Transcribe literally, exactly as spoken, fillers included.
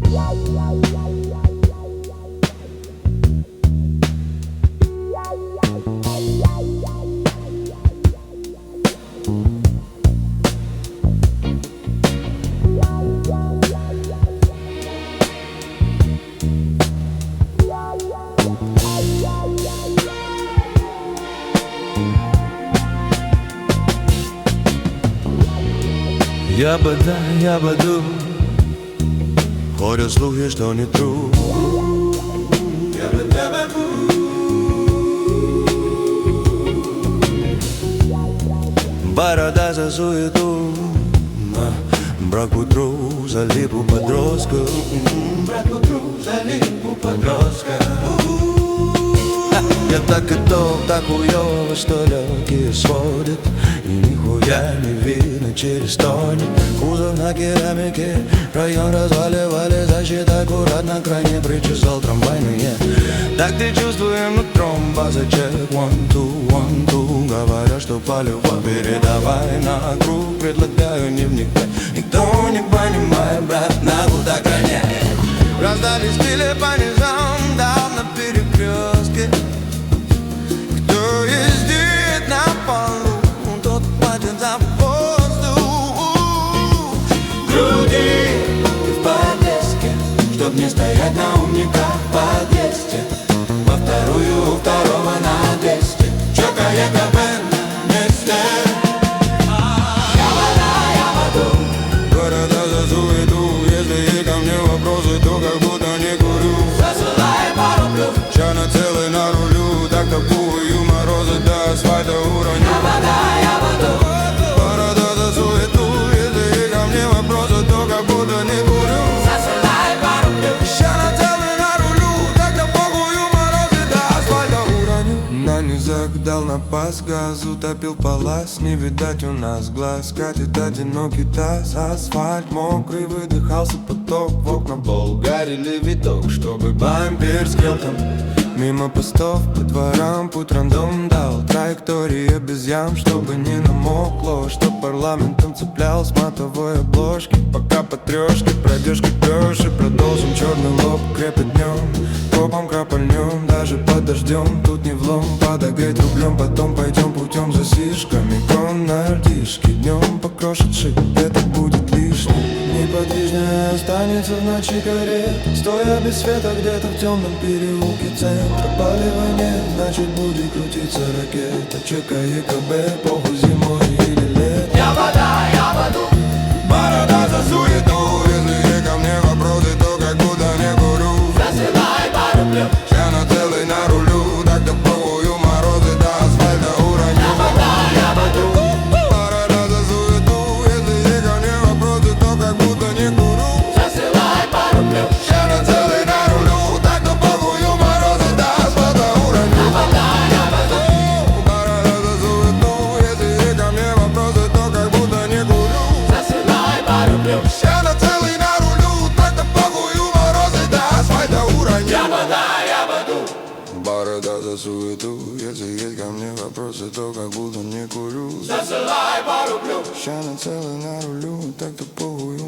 Я бы да, я бы ду. Ходят слухи, что не true. Я бы да, бы бу. Борода за суету, брак к утру, залип у подростка. Брак к утру, залип у подростка. Я так готов, так хуёво, что легкие сводят, и нихуя не видно через вторник. Кузов на керамике, район разваливали, защита аккуратно, крайне причесал трамвайные. Так ты чувствуем нутром, база чек, one, two, one, two. Говорят, что полюбовь, передавай на круг, предлагаю не вникать. Никто не понимает, брат, нахуй так гоняет. Раздались стили по низам, дал на перекрестке. Кто ездит на полу, тот платит за воздух. Груди в подвеске, чтоб не стоять на умниках в подъезде. Во вторую, у второго на двести. Чёка ЕКБ на месте. Я вода, я воду. Города за суету. Если есть ко мне вопросы, то как будто не курю. Засылай пару плюс. Ча на целый на рулю. Так-то пую морозы до асфальта уроню. Я вода, я воду. Города за суету. Если есть ко мне вопросы, то как будто не курю. Засылай пару плюс. Ча на целый на рулю. Так-то пую морозы до асфальта уроню. На низах дал на пас, газ утопил палас. Не видать у нас глаз, катит одинокий таз. Асфальт мокрый, выдыхался поток. В окна болгарили видок, чтобы бампер скрел там. Мимо постов по дворам путь рандом дал. Траектория без ям, чтобы не намокло. Чтоб парламентом цеплял с матовой обложки. Пока по трешке пройдешь как пёж. И продолжим черный лоб крепит днем. Копом крапальнем, даже под дождем. Тут не влом, подогреть рублем. Потом пойдем путем за сишками. Кон на артишке, днем покрошит шик. Это будет лишним. Неподвижная останется в ночи карета, стоя без света где-то в темном переулке центра. Палево значит будет крутиться ракета. ЧК ЕКБ, похуй зимой или летом. Я вода, я воду. Борода за суету. Если есть ко мне вопросы, то как будто не курю. Засылай пару плюс. Я на целый на рулю. Так-то похую морозы до асфальта уроню. Я вода, я воду. Борода за суету. Если есть ко мне вопросы, то как будто не курю. Засылай пару плюс. Я на целый на рулю. Так-то похую морозы до асфальта уроню. Я вода, я воду. Борода за суету. Если есть ко мне вопросы, то как будто не курю. Засылай пару плюс. Я на целый на рулю. Так-то похую морозы до асфальта уроню. Я вода, я воду. Борода за суету. Если есть ко мне вопросы, то как будто не курю. Засылай пару плюс. Я на целый на рулю. Так-то похую